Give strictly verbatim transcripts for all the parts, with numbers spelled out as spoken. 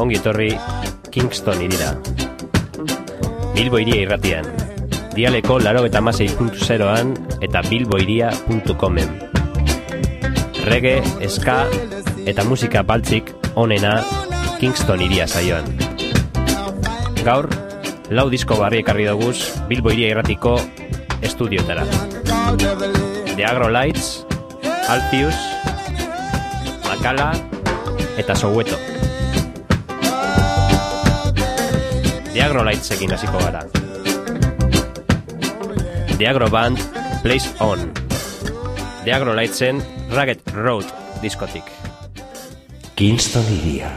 ongi etorri Kingston irira. Bilbo iria irratian. Dialeko laurogeita hamasei puntu zeroan eta bilboiria puntu comen. Reggae, ska eta musika baltzik onena Kingston iria saioan. Gaur, lau disko barri ekarri doguz Bilbo iria irratiko estudiotara. The Agro Lights, Alpheus, Makala eta Soweto. The Agro Lightsekin hasiko gara. The Agro Band Plays On. The Agro Lightsen Ragged Road diskotik. Kingston iria.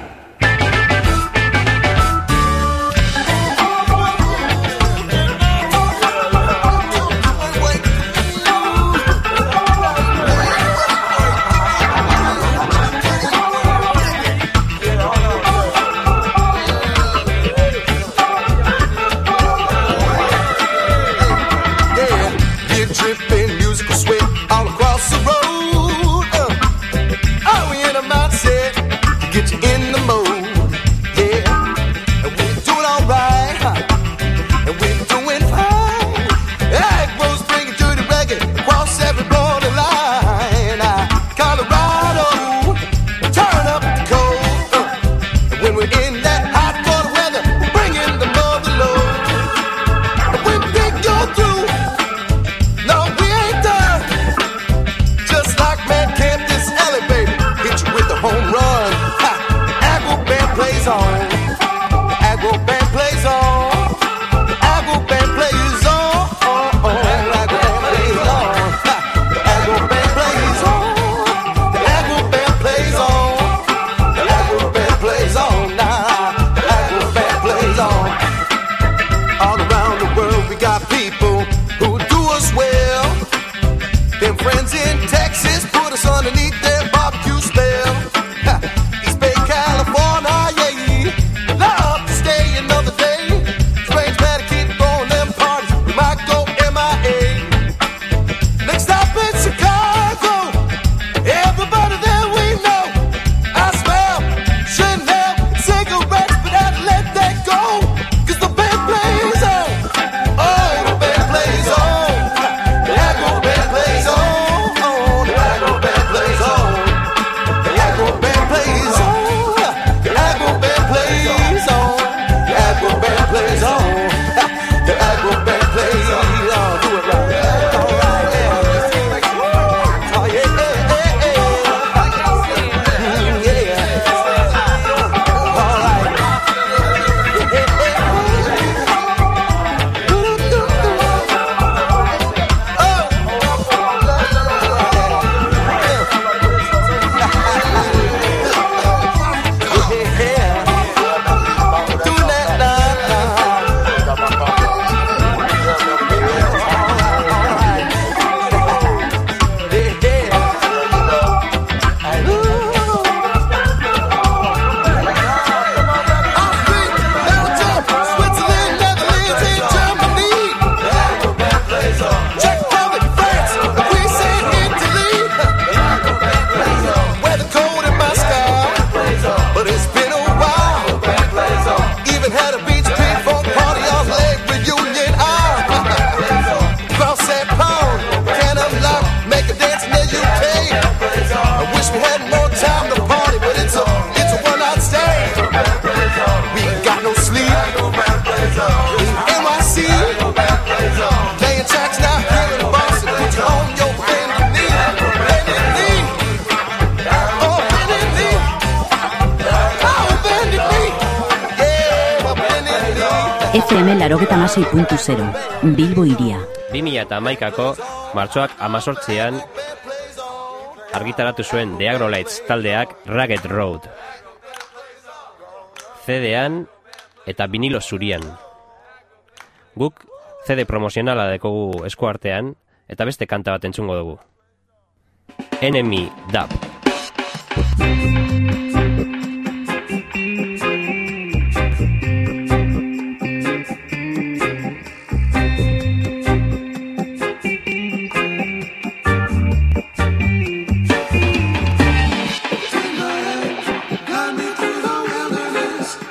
F M laurogeita hamasei puntu zero, Bilbo iria. bi mila hamaikako martxoak hemezortzian argitaratu zuen The Agro Lights taldeak Ragged Road. C D-an eta vinilo zurian. Guk C D promozionala dekogu eskuartean eta beste kanta bat entzungo dugu. Enemy Dub. Got me through the wilderness.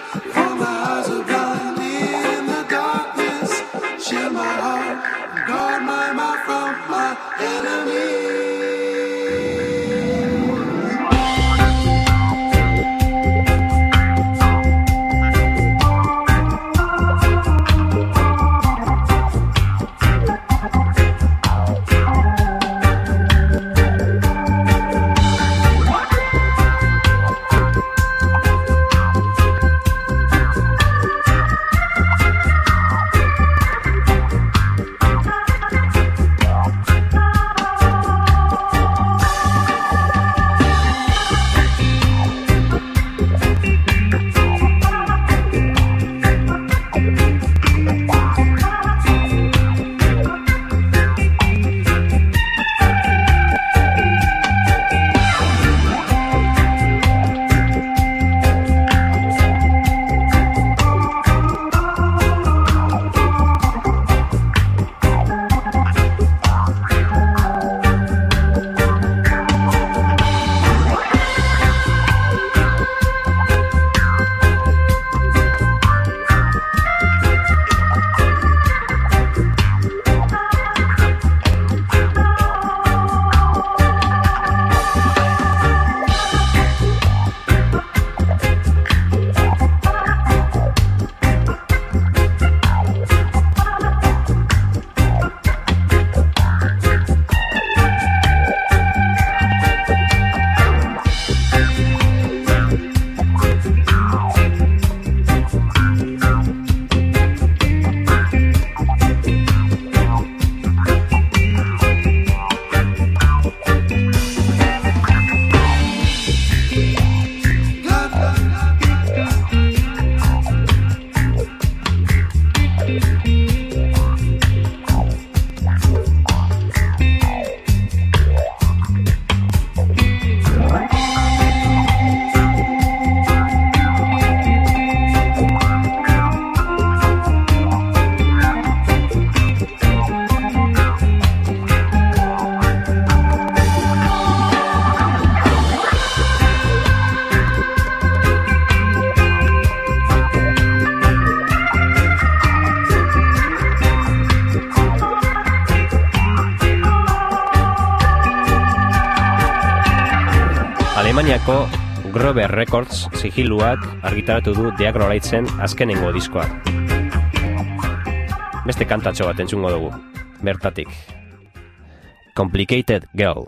Alemaniako Grover Records sigiluak argitaratu du The Agrolights-en azkenengo diskoa. Beste kantatxo bat entzungo dugu, bertatik. Complicated Girl.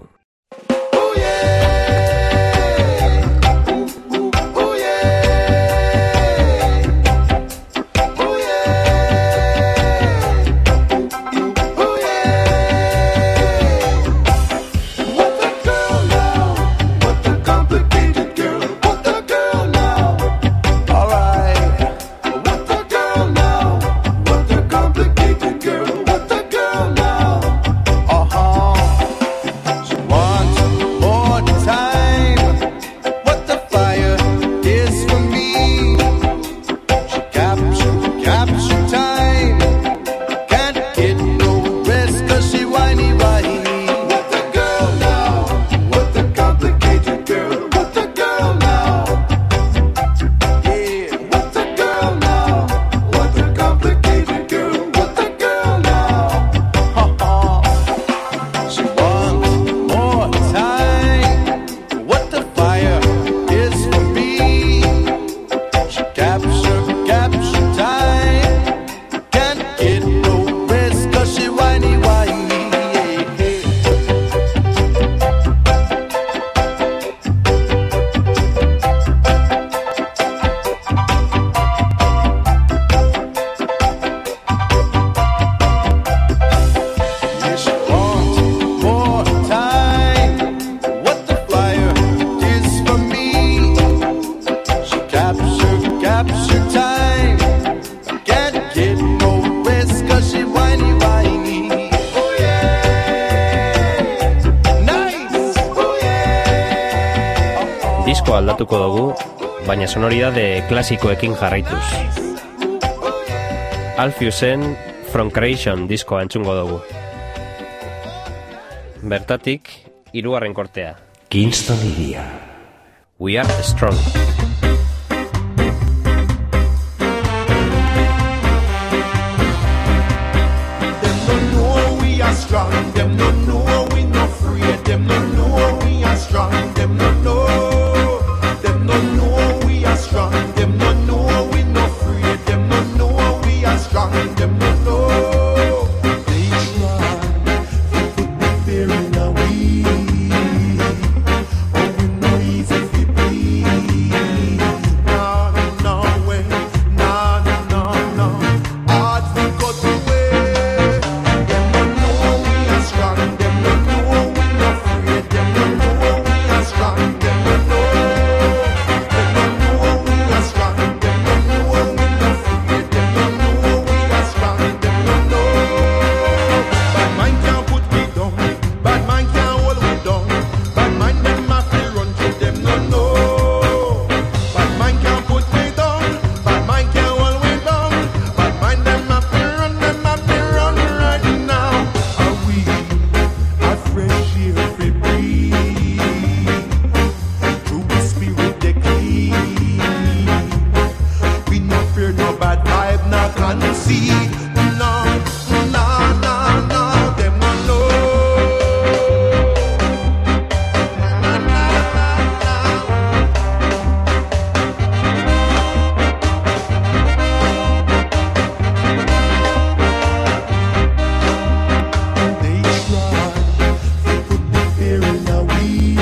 Disko aldatuko dugu, baina sonoridade klasikoekin jarraituz. Alphiusen From Creation diskoa entzungo dugu. Bertatik, hirugarren kortea. Kingston Iria. We Are Strong. Them don't know we are strong, them don't know I can see. No, no, no, no, them no know. Na, na, na, they try to put the fear in our we,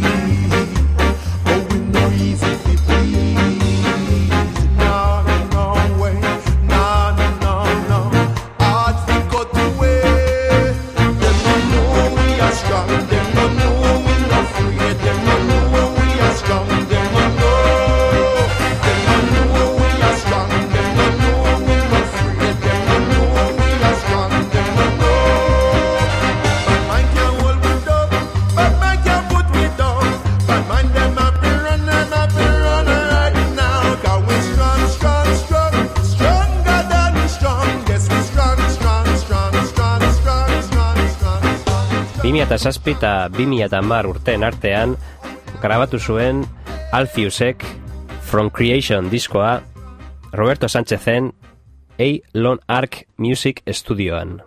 but we know easy to please. No, no way, no, no, no. Hard to cut away. Them no know we are strong. Them no know we not afraid. Them no know we are strong. Them no know. Them no know we are strong. Them no know we not afraid. Them no know we are strong. Them no know. Bad man can't hold me down. Bad man can't put me down. Bad man them happy run, them happy run right now. 'Cause we strong, strong, strong, stronger than strong. Yes, we strong, strong, strong, strong, strong, strong, strong, strong. bi mila zazpi eta bi mila hamar urteen artean grabatu zuen Alpheusek From Creation diskoa Roberto Sánchezen A Lone Ark Music Studioan.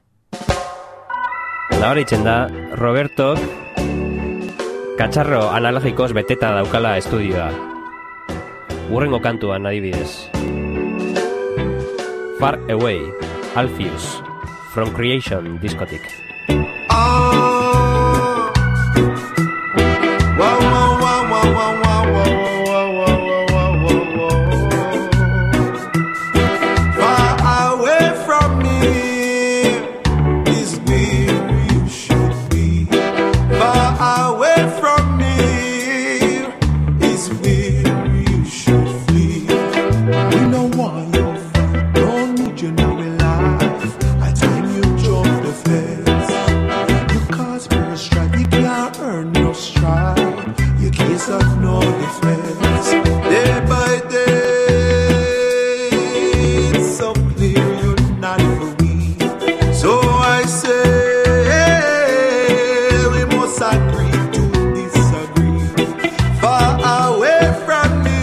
Nabaritzen da Robertok katxarro analogikoz beteta daukala estudioa. Urrengo kantuan adibidez. Far Away, Alpheus, From Creation diskotik. Oh, wow, wow, wow, wow, wow, wow, wow, wow, wow, wow, wow. Far away from me is where you should be. Far away from me is where you should flee. We know why you're free. Don't need you now in life. I time you jump the fence. You cause me a strike. You can't earn no strike. You case of no defense. Day by day, it's so clear you're not for me. So I say, we must agree to disagree. Far away from me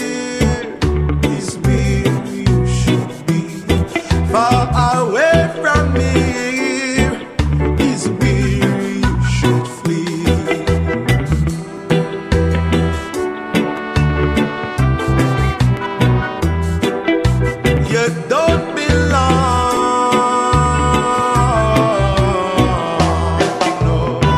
is where you should be. Far away from me is where you should flee. You don't belong, no.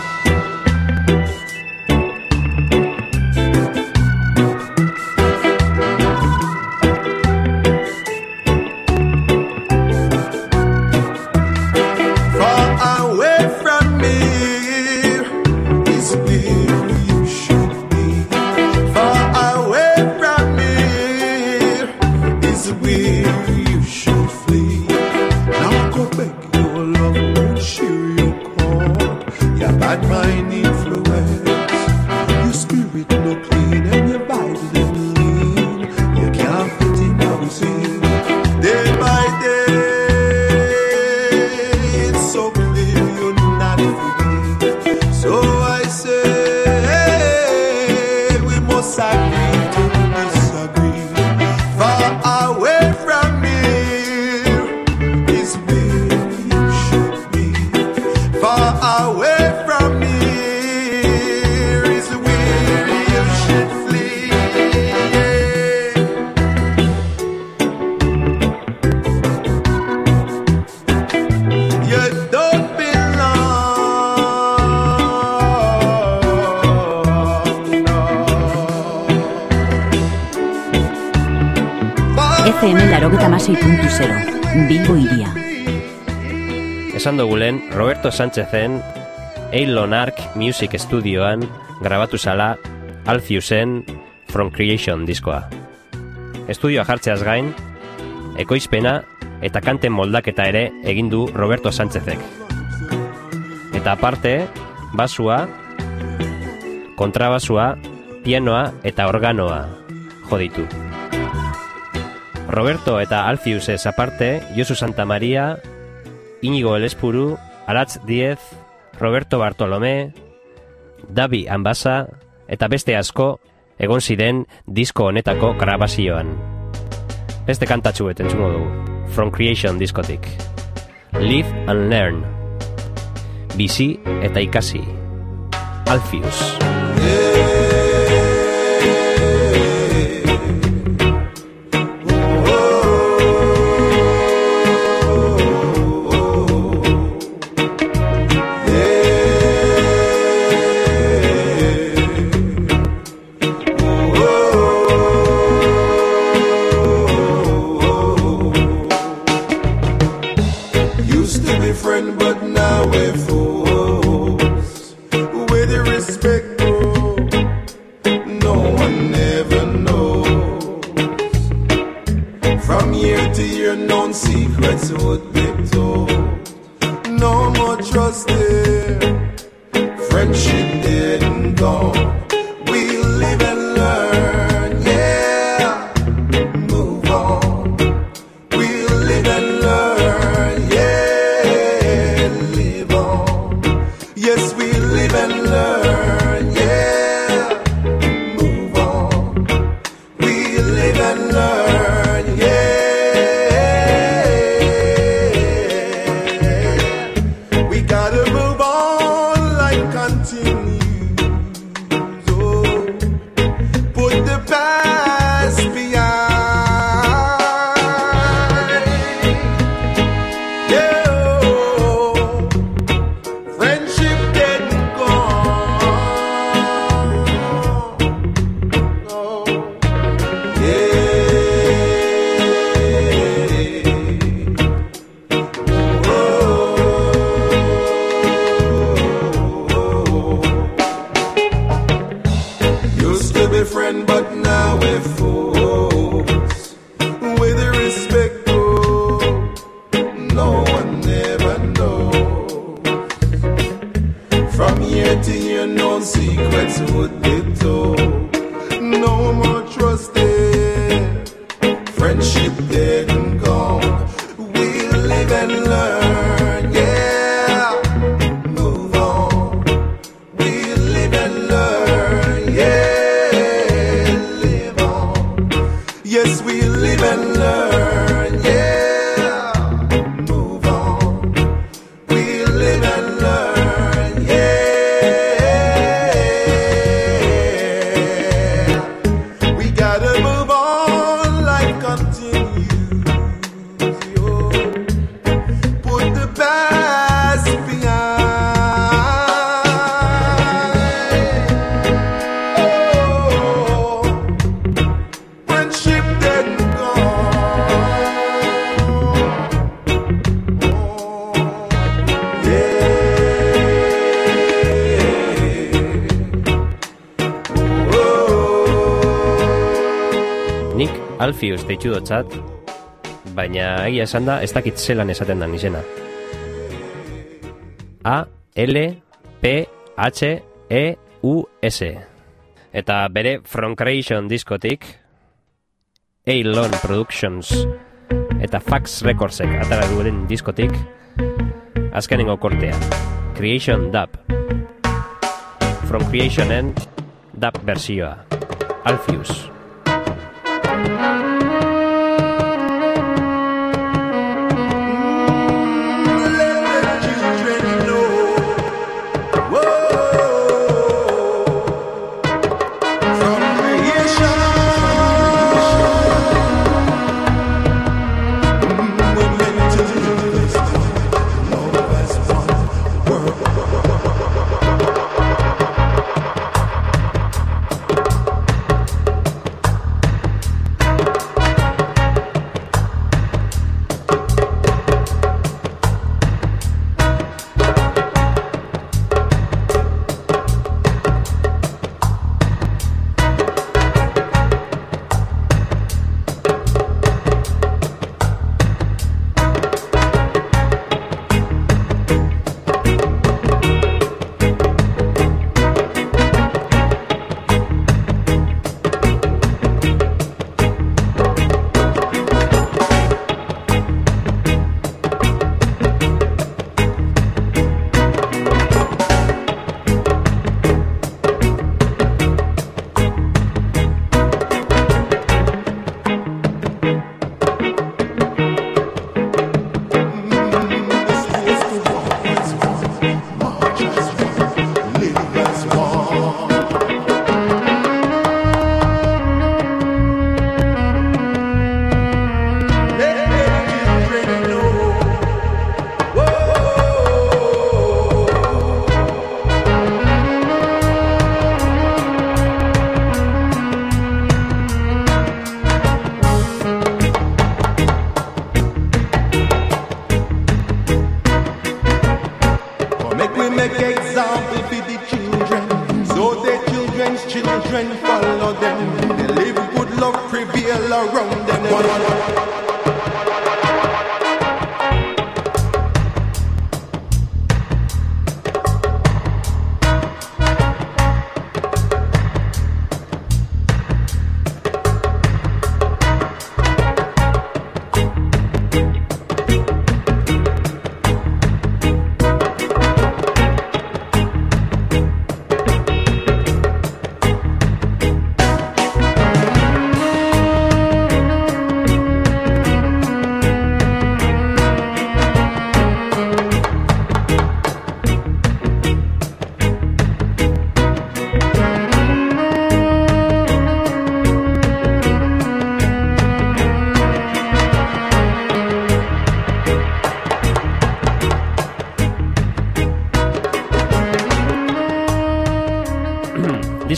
Far away from me is where you should be. Far away from me is where you should flee. Now go back your love and share your call. Your bad mind influence. Your spirit no clean and your Bible is lean. You can't fit in our sin. Day by day, it's so clear you're not for me. So I say, we must agree to disagree. Far away from me is where you should be. Far away from me is where you should flee. You don't belong, no. F M laurogeita hamasei puntu zero, Bilbo Hiria. Esan dugulen, Roberto Sánchezen A Lone Ark Music Studioan grabatu zala Alpheusen From Creation diskoa. Estudioa jartzeaz gain, ekoizpena eta kanten moldaketa ere egin du Roberto Sánchezek. Eta aparte, basua, kontrabasua, pianoa eta organoa jo ditu. Roberto eta Alpheusez aparte, Josu Santamaria, Íñigo Elespuru, Aratz Diez, Roberto Bartolomé, Davi Ambasa eta beste asko egon ziren disko honetako grabazioan. Beste kantatxu bet entzungo dugu. From Creation diskotik. Live and Learn. Bizi eta ikasi. Alpheus. Alpheus deitu dotzat, baina egia esan da, ez dakit zelan esaten dan izena. A L P H E U S. Eta bere From Creation diskotik, Eilon Productions eta Fax Recordsek atara duen diskotik, azkenengo kortea, Creation Dub. From Creationen dub versioa, Alpheus.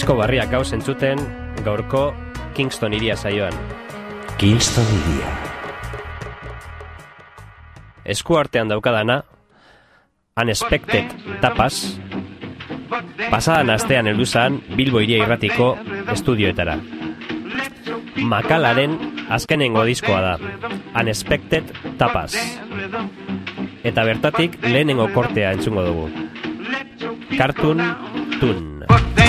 Disko barriak gauz entzuten gaurko Kingston iria saioan. Kingston iria. Esku artean daukadana, Unexpected Tapas, pasadan astean heldu zan Bilbo iria irratiko estudioetara. Makalaren azkenengo diskoa da, Unexpected Tapas. Eta bertatik lehenengo kortea entzungo dugu. Cartoon Tune.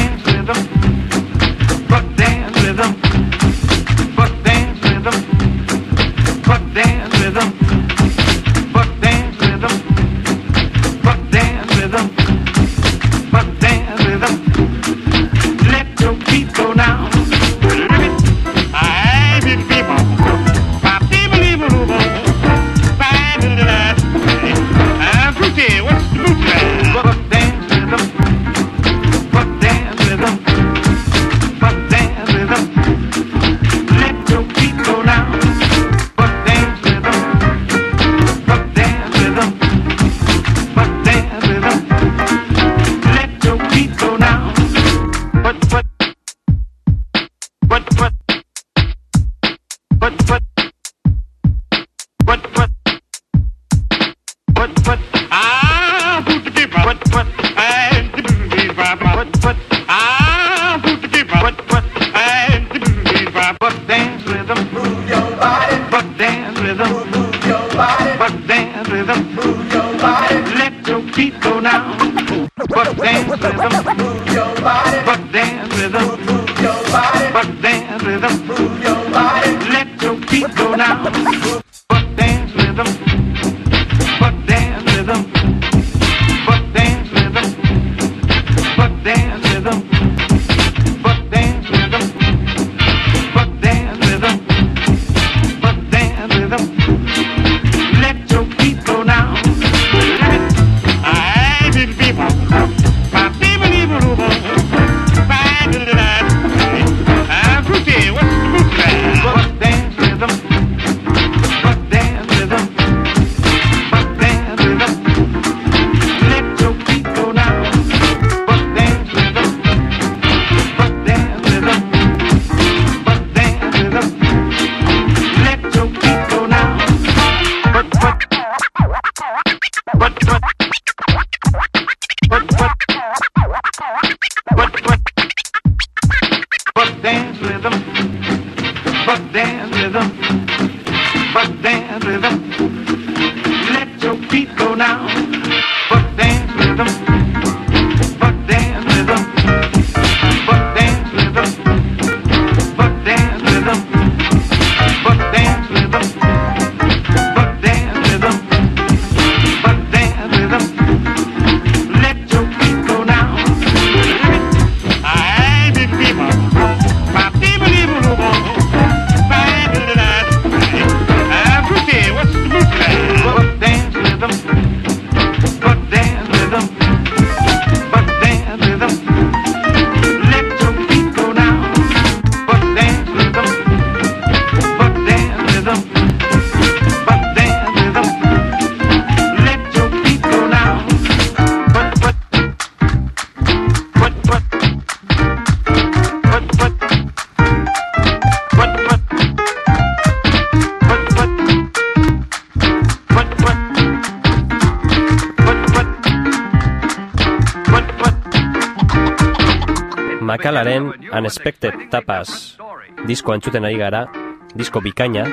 Makalaren Unexpected Tapas disko entzuten ari gara, disko bikaina.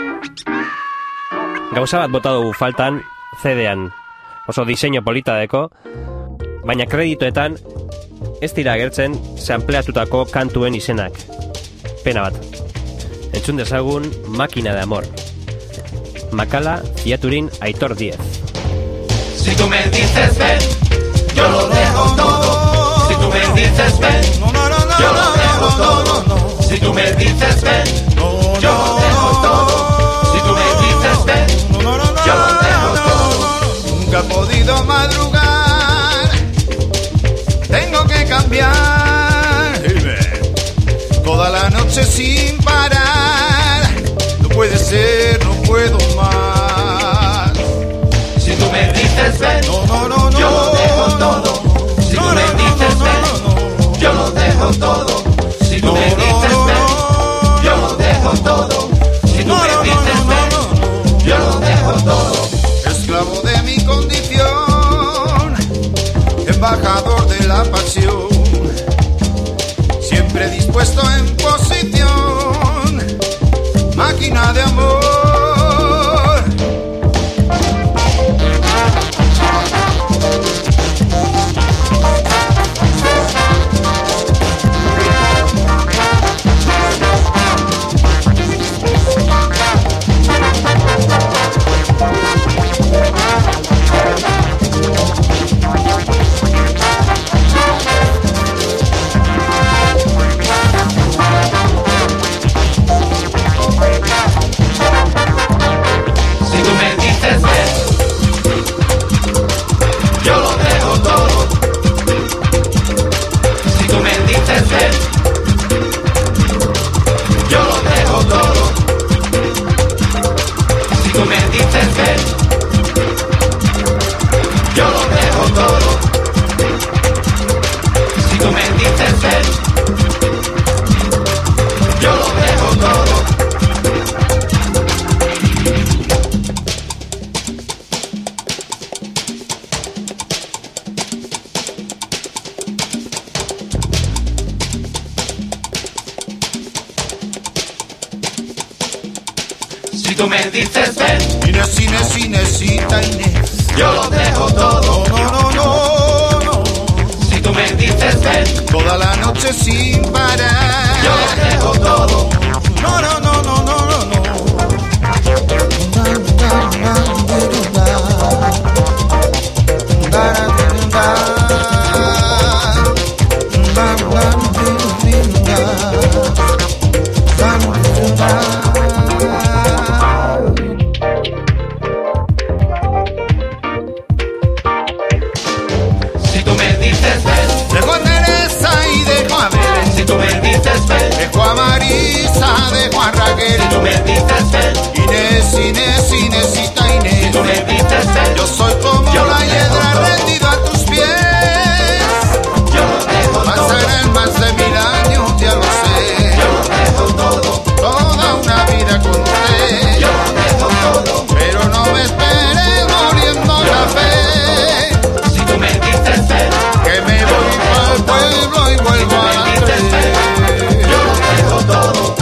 Gauza bat bota dugu faltan C D-an, oso diseño polita deko, baina kreditoetan ez dira agertzen sampleatutako kantuen izenak. Pena bat. Entzun dezagun Máquina de Amor. Makala Fiaturin Aitor Diez. Si tú me dices ven, yo lo dejo todo. Si tú me dices ven, yo lo dejo todo. Si tú me dices ven, yo lo dejo todo. Si tú me dices ven, yo lo dejo todo. Nunca he podido madrugar, tengo que cambiar. Toda la noche sin parar, no puede ser, no puedo más. Si tú me dices ven, no, no, no, no, yo lo dejo todo. Si tú me dices ven, yo lo dejo todo. dejo todo. Esclavo de mi condición, embajador de la pasión, siempre dispuesto en posición, máquina de amor. Si tú me dices ven, Inés, Inés, Inésita, Inés, yo lo dejo todo. no, no, no, no, Si tú me dices ven, toda la noche sin parar. yo lo dejo todo. No, no, no, no, no, no, no. Si tú me dices ven, Dejo a Teresa y dejo a Belén, si tú me dices ven, dejo a Marisa, dejo a Raquel, si tú me dices ven, Inés, Inés, Inésita, si Inés. tú me dices ven, Yo soy como Yo lo la dejo hiedra todo. rendido a tus pies. yo lo dejo todo. Pasarán más de mil años, ya lo sé. Yo lo dejo todo. Toda una vida con usted. Yo lo dejo todo. Pero no me esperes muriendo la fe. Si tú me dices ven, Que me voy para el pueblo y vuelvo a la tres. yo lo dejo todo.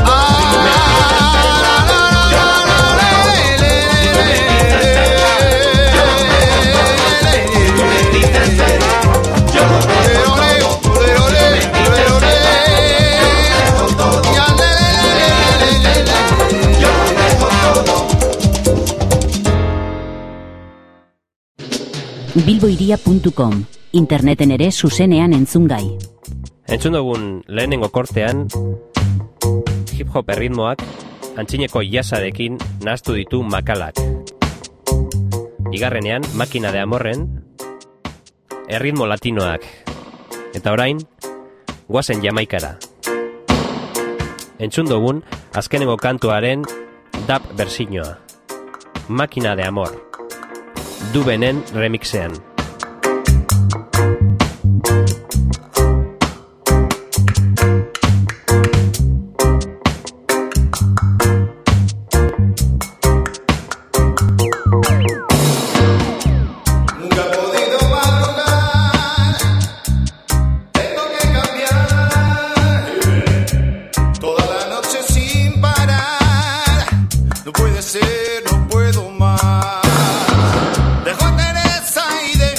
Tú me dices ven, yo lo dejo todo. Dejo todo. Yo lo dejo todo. bilboiria puntu com. Interneten ere zuzenean entzungai. Entzun dugun lehenengo kortean, hip-hop erritmoak antzineko jasarekin nahaztu ditu makalak. Bigarrenean, makina de amorren, erritmo latinoak. Eta orain, guazen Jamaikara. Entzun dugun, azkenengo kantuaren dub berzinoa. Makina de amor. Dubenen remixean. Nunca he podido madrugar, tengo que cambiar. Toda la noche sin parar, no puede ser, no puedo más. Dejo a Teresa y dejo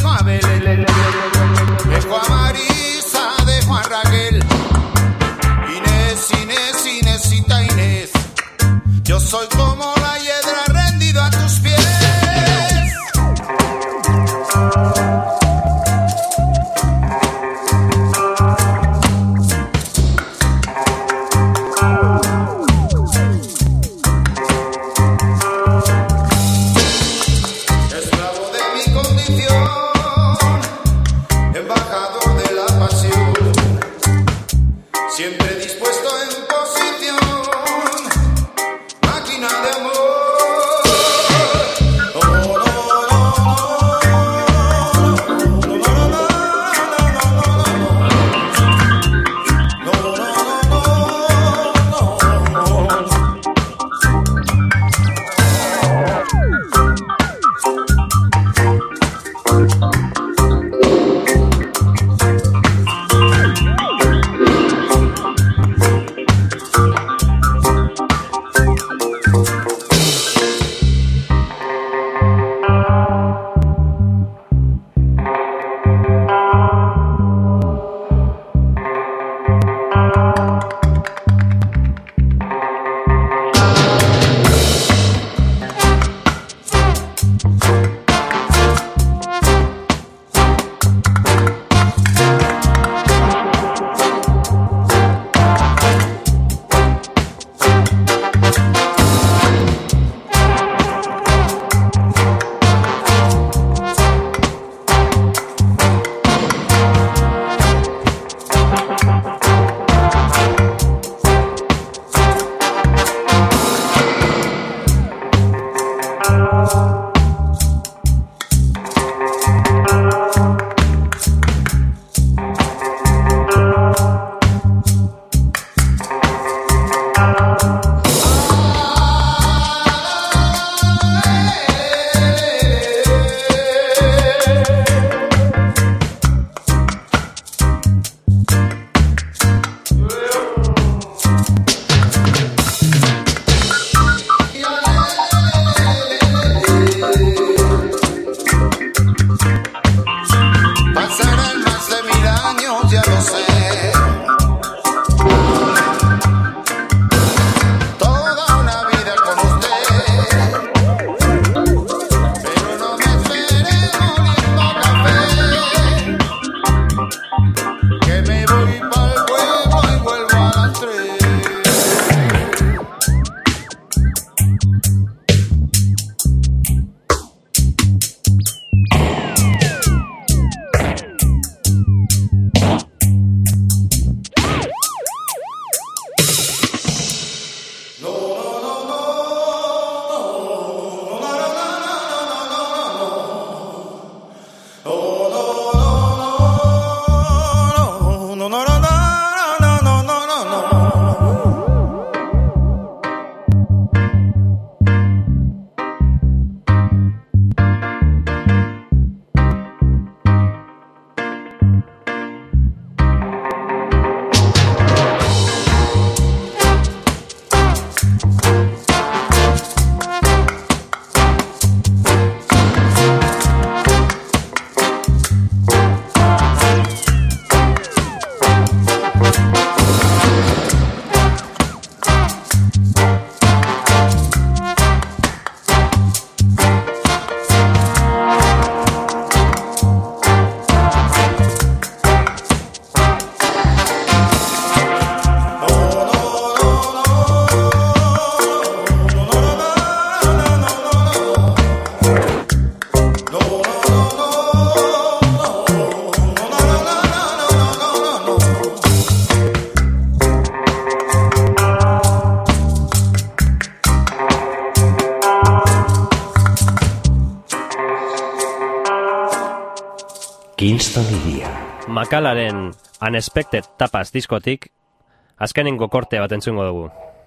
Kingston Iria. Makalaren Unexpected Tapas diskotik azkenengo korte bat entzungo dugu.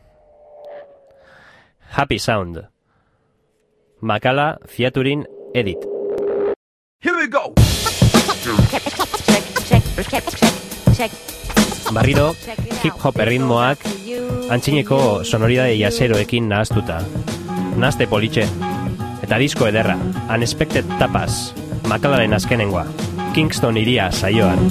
Happy Sound. Makala featuring Edit. Here we go. Barriro, hip-hop erritmoak antzineko sonoridade jaseroekin nahaztuta. Nahazte politxe. Eta disko ederra, Unexpected Tapas, Makalaren azkenengoa. Kingston Iria saioan.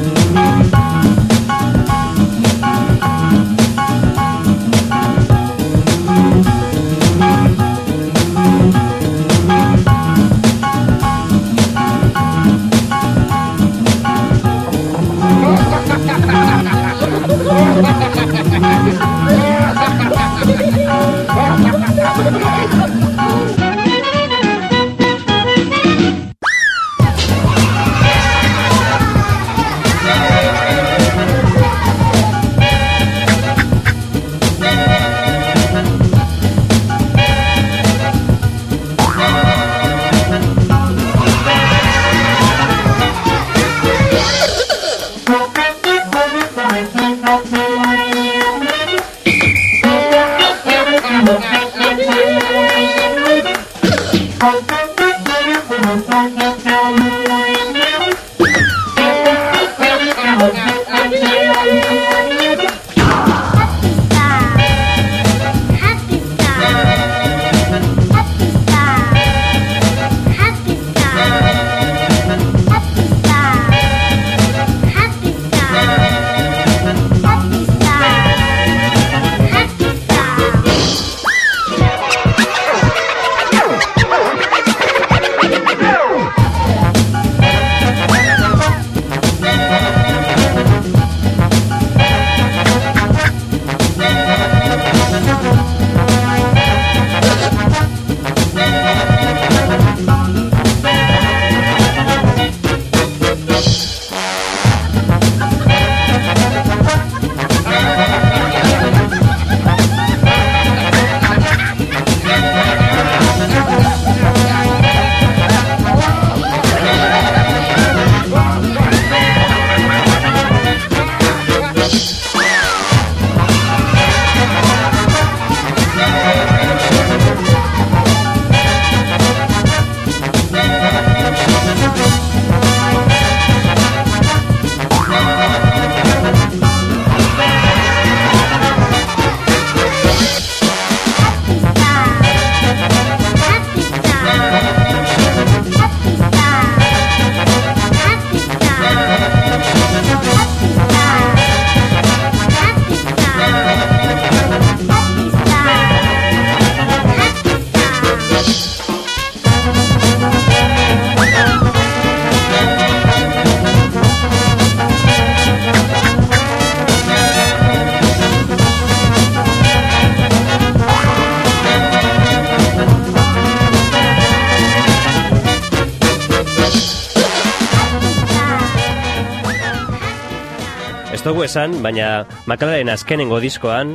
Ez dugu esan, baina Makalaren azkenengo diskoan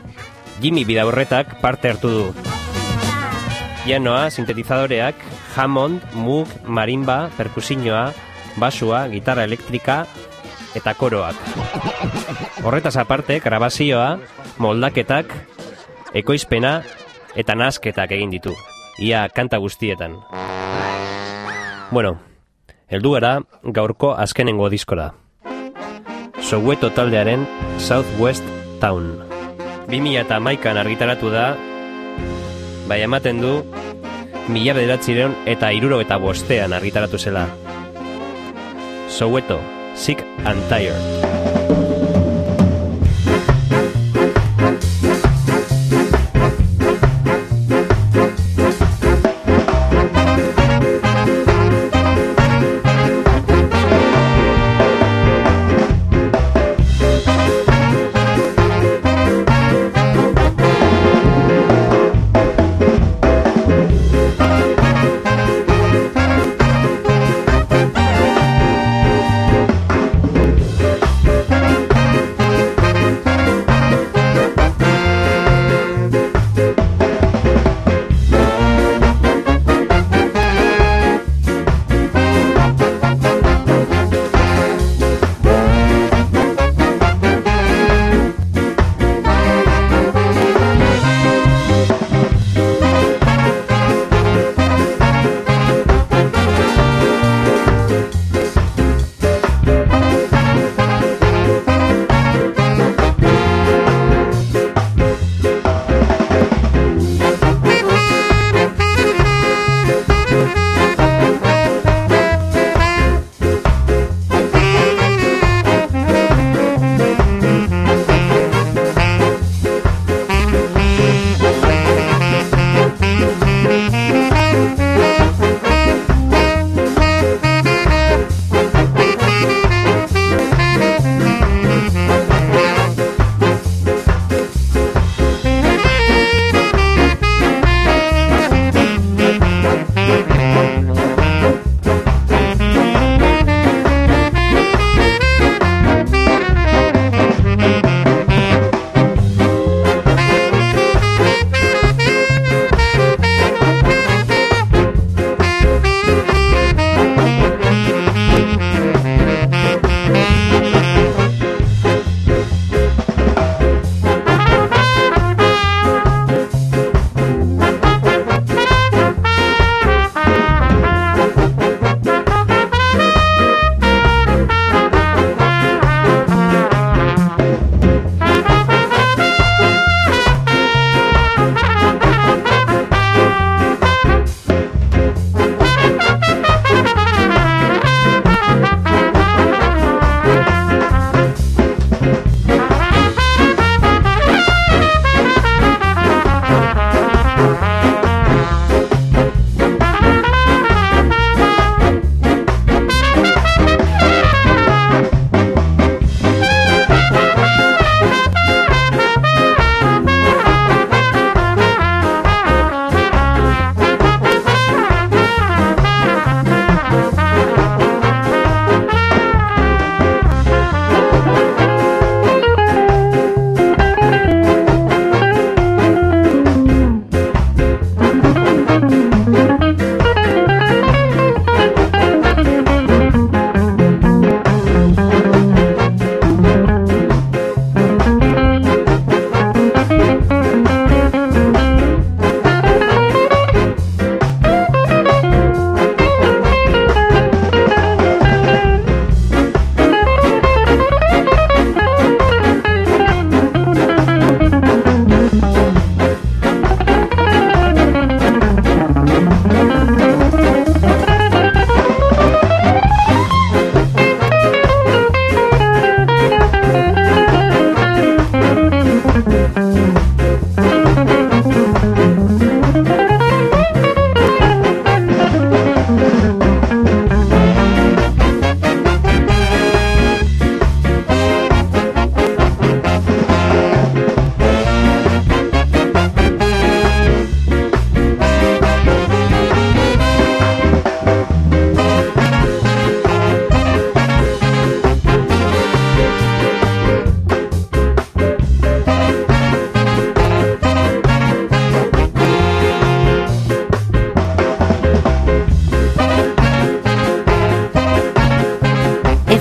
Jimmy Bidaurretak parte hartu du. Pianoa, sintetizadoreak, Hammond, Moog, marimba, perkusioa, basua, gitarra elektrika eta koroak. Horretaz aparte, grabazioa, moldaketak, ekoizpena eta nahasketak egin ditu. Ia kanta guztietan. Bueno, heldu gara gaurko azkenengo diskora. Soweto taldearen Southwest Town. bi mila hamaikan argitaratu da, bai ematen du, mila bederatziehun eta hirurogeita bostean argitaratu zela. Soweto, Sick and Tired.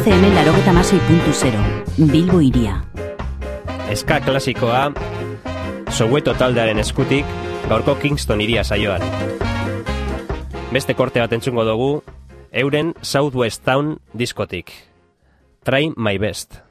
F M larogeta masei puntu zero, Bilbo iria. Eska klasikoa, Soweto taldearen eskutik, gaurko Kingston iria saioan. Beste korte bat entzungo dugu, euren Southwest Town diskotik. Try my best.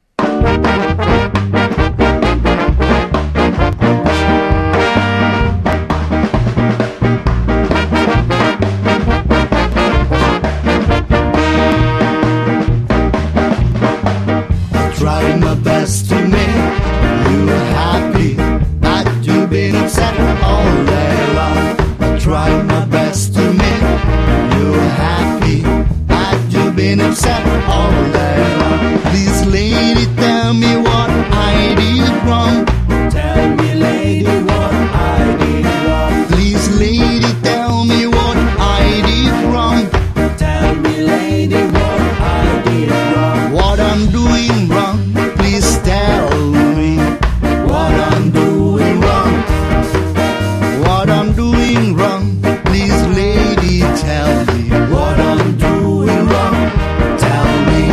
Try my best to make you happy, but you've been upset all day long. Try my best to make you happy, but you've been upset all day long. Please, lady, tell me what I did wrong. Tell me, lady, what I did wrong. Please, lady, tell me what I did wrong. Tell me, lady, what I did wrong. What I'm doing wrong. Please tell me what I'm doing wrong. What I'm doing wrong. Please, lady, tell me what I'm doing wrong. Tell me.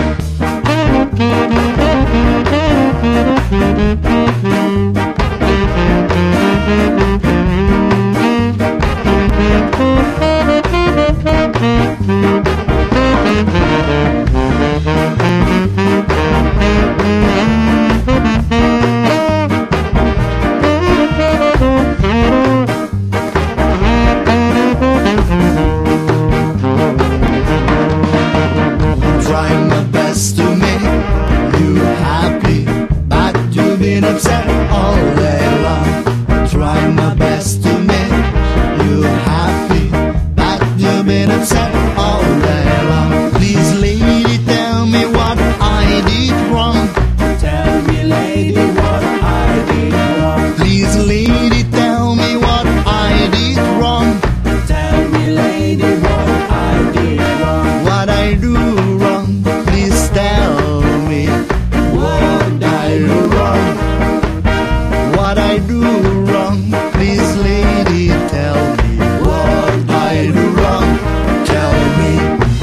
Trying my best to make you happy, but you've been upset all day long. Trying my best to make you happy, but you've been upset all day long. Please, lady, tell me what I did wrong. Tell me, lady, what I did wrong. Please, lady, tell me what I did wrong. Tell me, lady, what I did wrong. What I do wrong. Please tell me what I do wrong. What I do wrong. Please, lady, tell me what I do wrong. Tell me.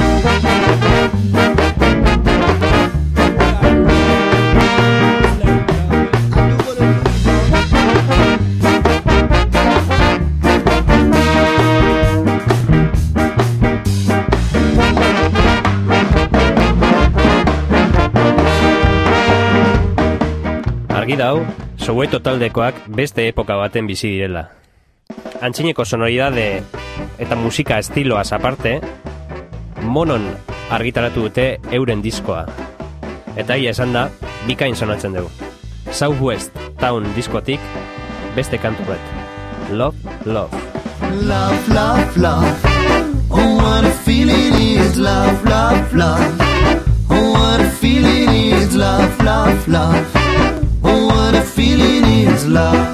Argi dau, Soweto taldekoak beste epoka baten bizi direla. Antzineko sonoridade eta musika estiloaz aparte, monon argitaratu dute euren diskoa. Eta ia esan da, bikain sonatzen dugu. Southwest Town diskotik beste kantu bat. Love, love. Love, love, love. Oh, what a feeling is love, love, love. Oh, what a feeling is love, love, love. Oh, what a feeling is love.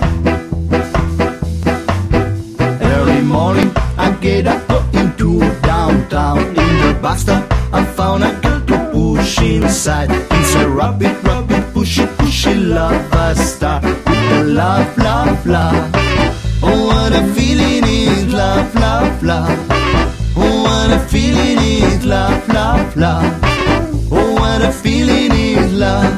Early morning, I get up, go into downtown. In the bus stop, I found a girl to push inside. It's a rapid, rapid, pushy, pushy lover star. With the love, love, love. Oh, what a feeling is love, love, love. Oh, what a feeling is love, love, love. Oh, what a feeling is love.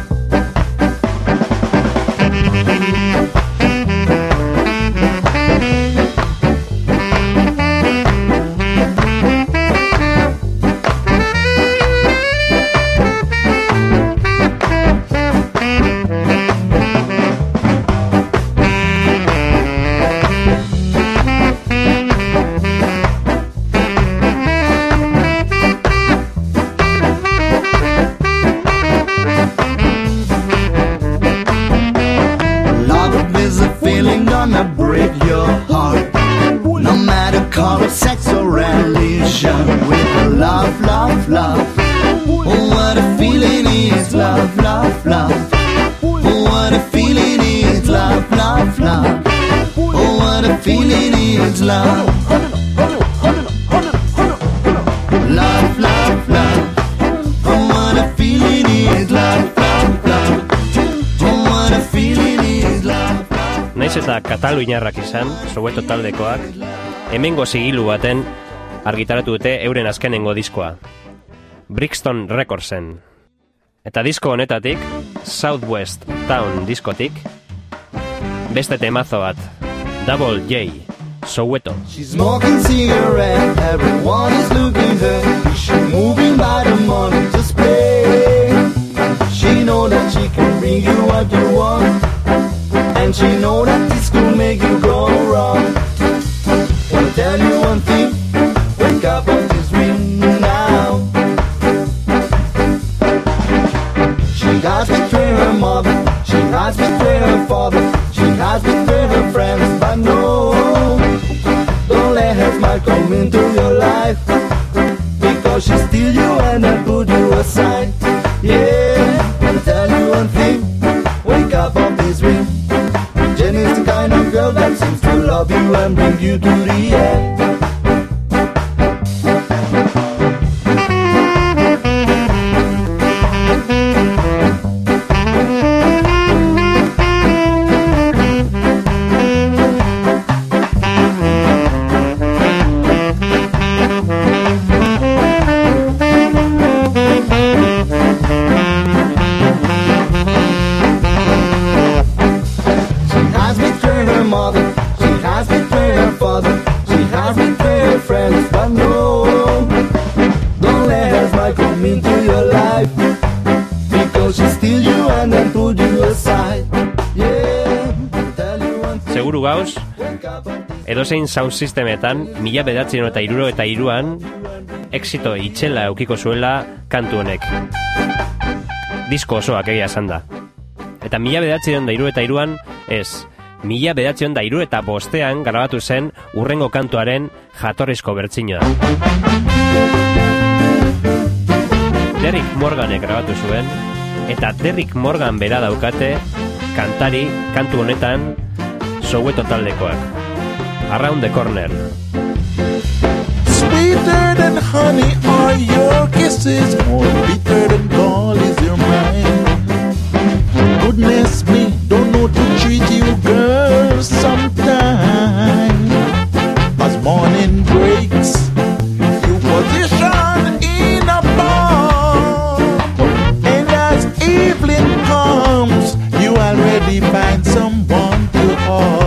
Naiz eta kataluinarrak izan, Soweto taldekoak, hemengo zigilu baten argitaratu dute euren azkenengo diskoa. Brixton Recordsen. Eta disko honetatik, Southwest Town diskotik, beste temazo bat, Double J, Soweto. She's smoking cigarette, everyone is looking her. She's moving by the money to spray. She know that she can bring you what you want, and she know that this could make you go wrong. Wanna tell you one thing, wake up on this ring now. She has betrayed her mother, she has betrayed her father, she has betrayed her friends, but no, don't let her smile come into your life, because she steal you and then put you aside. Yeah, wanna tell you one thing, wake up on this ring. Jenny's the kind of girl that seems to love you and bring you to the end. Seguru gauz, edozein sound systemetan, mila bederatziehun eta hiruro eta hiruan, exito itxela eukiko zuela kantu honek. Disko osoak egia esan da. Eta mila bederatziehun eta hiru eta hiruan, ez, mila bederatziehun eta hiru eta bostean grabatu zen urrengo kantuaren jatorrizko bertsinoa. Derrick Morganek grabatu zuen, eta Derrick Morgan bera daukate kantari kantu honetan Soweto taldekoak. Around the Corner. Sweeter than honey are your kisses, more bitter than gall is your mind. Goodness me, don't know to treat you girl sometime. As morning breaks, you position in a bar, and as evening comes, you already find someone to hug.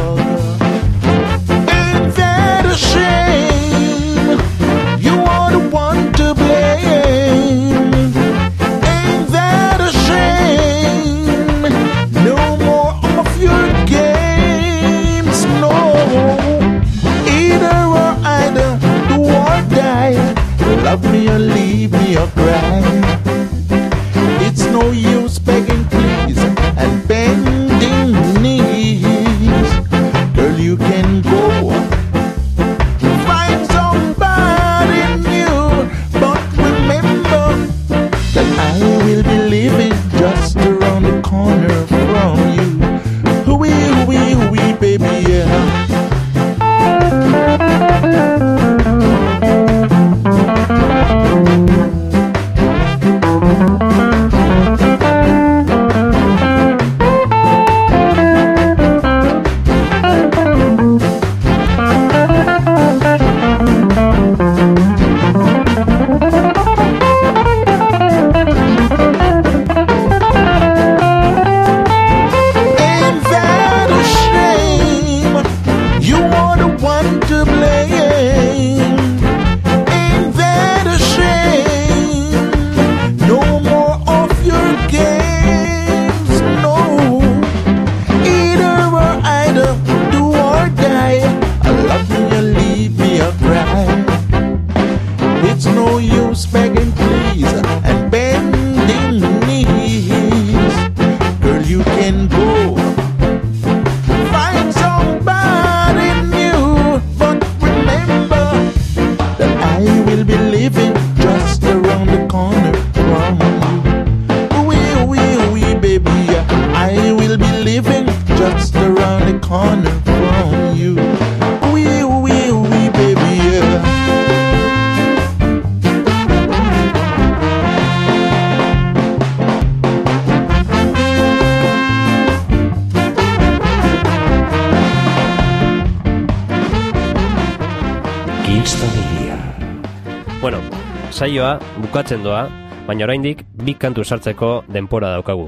Ain't that a shame? You are the one to blame. Ain't that a shame? No more of your games, no. Either or either, do or die. Love me or leave me or cry. It's no use begging please and bending knees. Girl, you can go find somebody new, but remember that I will be living just around the corner from you. Hooey, hooey, hooey, baby, yeah. saioa bukatzen doa, baina oraindik bi kantu sartzeko denpora daukagu.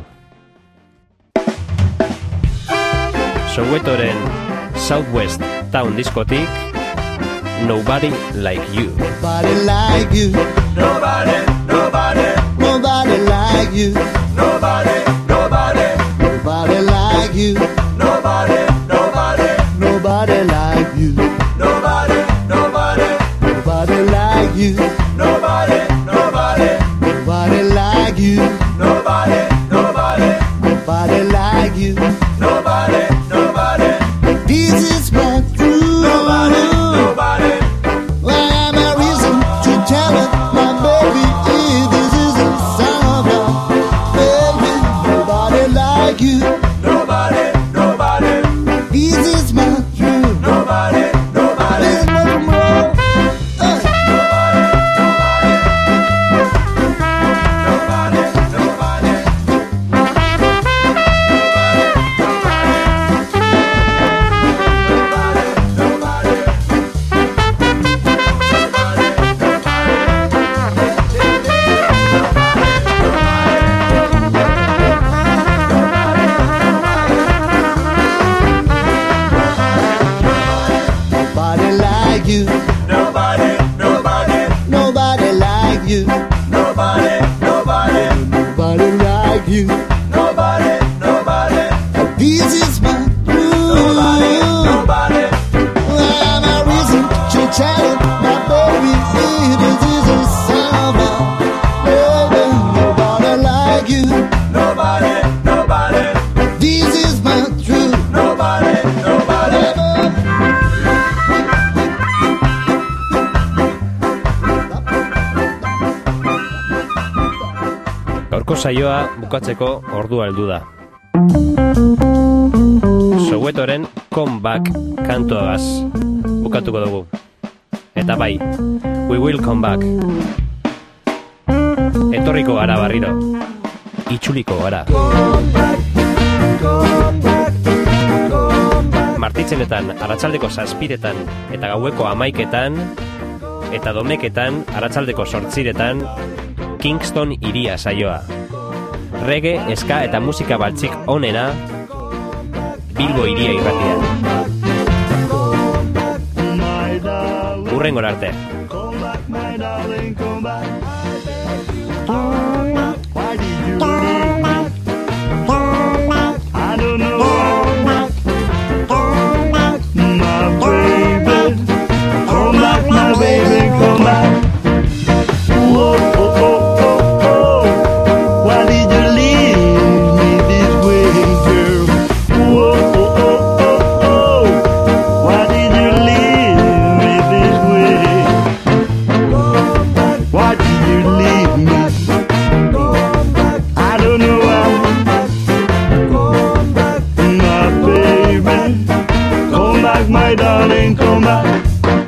Sowetoren Southwest Town diskotik Nobody Like You. Nobody like you. Nobody, nobody, Nobody like you. nobody, nobody, Nobody like you. nobody, nobody, Nobody like you. nobody, nobody, Nobody like you. nobody, nobody, Nobody like you. nobody, nobody, Nobody like you. nobody, nobody, This is my truth. nobody, nobody, Well, I'm a reason to tell it, my baby. If this is a song about baby. Nobody like you. nobody, nobody, This is my truth. nobody, nobody, This is my more. Uh. nobody, nobody, nobody, Nobody like you. nobody, nobody, Nobody like you. nobody, nobody, Nobody like you. nobody, nobody, This is my nobody, truth. nobody, Well, I'm a reason to tell it, my baby. This is a song about baby. Nobody like you. nobody, nobody, This is my truth. nobody, nobody. Gaurko saioa bukatzeko ordua heldu da. Sowetoren Comeback kantuagaz bukatuko dugu. Eta bai, we will come back. Etorriko gara barriro. Itxuliko gara. Martitzenetan, arratsaldeko zazpiretan eta gaueko hamaiketan, eta domeketan, arratsaldeko sortziretan, Kingston iria saioa. Reggae, ska eta musika baltzik onena, Bilbo iria irratian. Hurrengor arte. My darling, come back.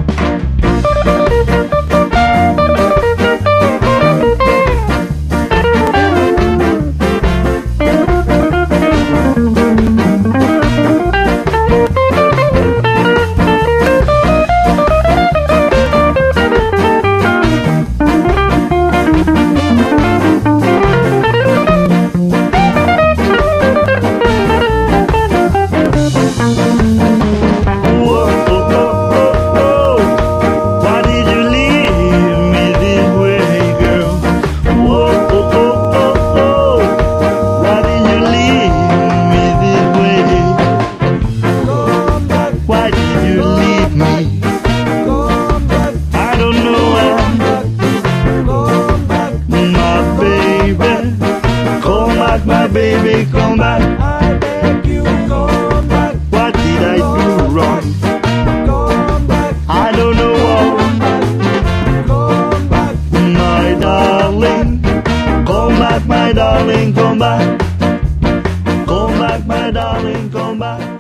My baby, come back. I beg you, come back. What did I do wrong? Come back. I don't know what. Come back. My darling, come back, my darling, come back. Come back, my darling, come back.